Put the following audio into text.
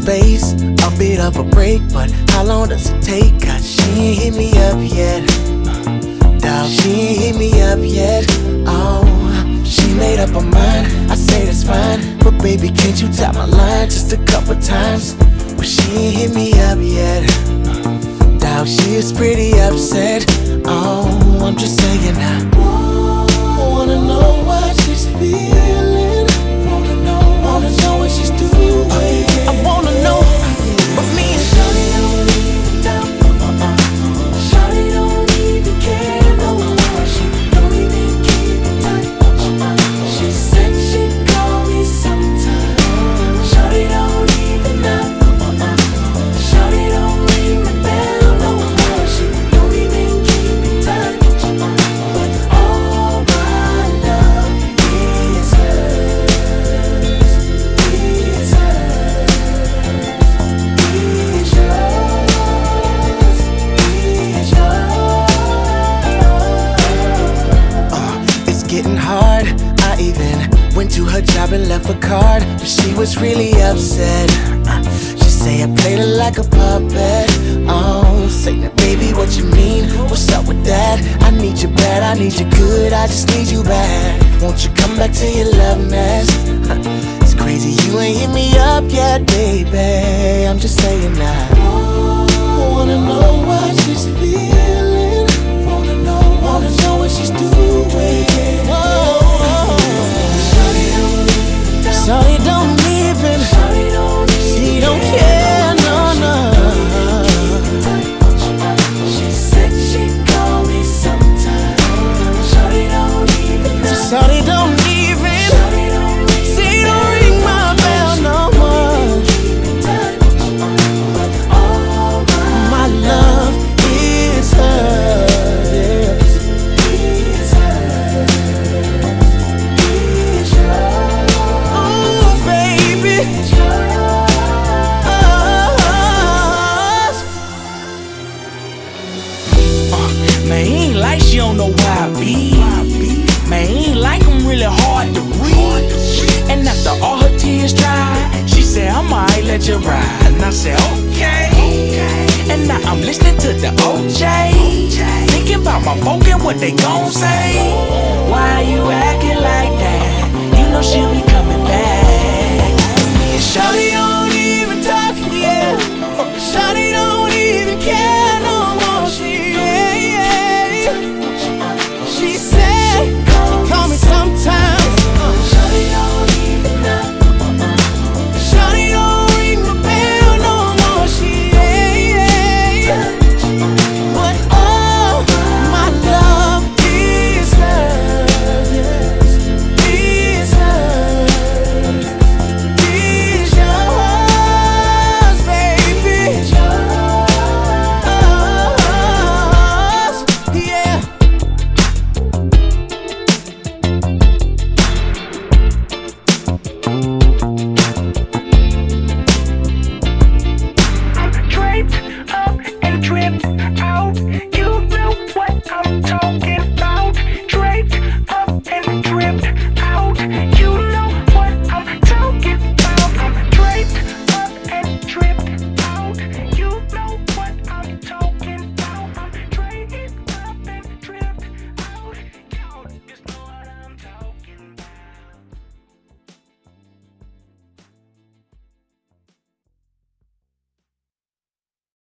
space, a bit of a break, but how long does it take? Cause she ain't hit me up yet. Dawg, she ain't hit me up yet. Oh, she made up her mind, I say that's fine, but baby, can't you top my line just a couple times? Well, she ain't hit me up yet. Dawg, she is pretty upset. Oh, I'm just saying I wanna know what she's feeling. Wanna know what she's doing. I wanna know, but me and Shawty don't even know. Shawty don't even care no more. She don't even keep in touch. She said she'd call me sometime. Shawty don't even know. Shawty don't ring the bell no more. She don't even keep in touch. But all my love is hers. Is hers. Is yours. Is yours. It's getting hard. I even went to her job and left a card, but she was really upset. She say I played her like a puppet. Oh, say that, baby, what you mean? What's up with that? I need you bad, I need you good, I just need you bad. Won't you come back to your love nest? It's crazy you ain't hit me up yet, baby. I'm just saying I wanna know what she's feeling. Wanna know what she's doing. Shawty don't even, she don't care, no, no. She said she'd call me sometime. Shawty don't even know. Shawty don't even, she don't ring my bell no more. My love is hers. Is hers. Is yours. Ooh, baby. Is yours. Man, ain't like she don't know why I be. Man, ain't like I'm really hard to read. And after all her tears dry, she said, I might let you ride. And I said, okay. And now I'm listening to the OJ, thinking about my folk and what they gon' say. Why you acting like that? You know she'll be coming back. Me and Shawty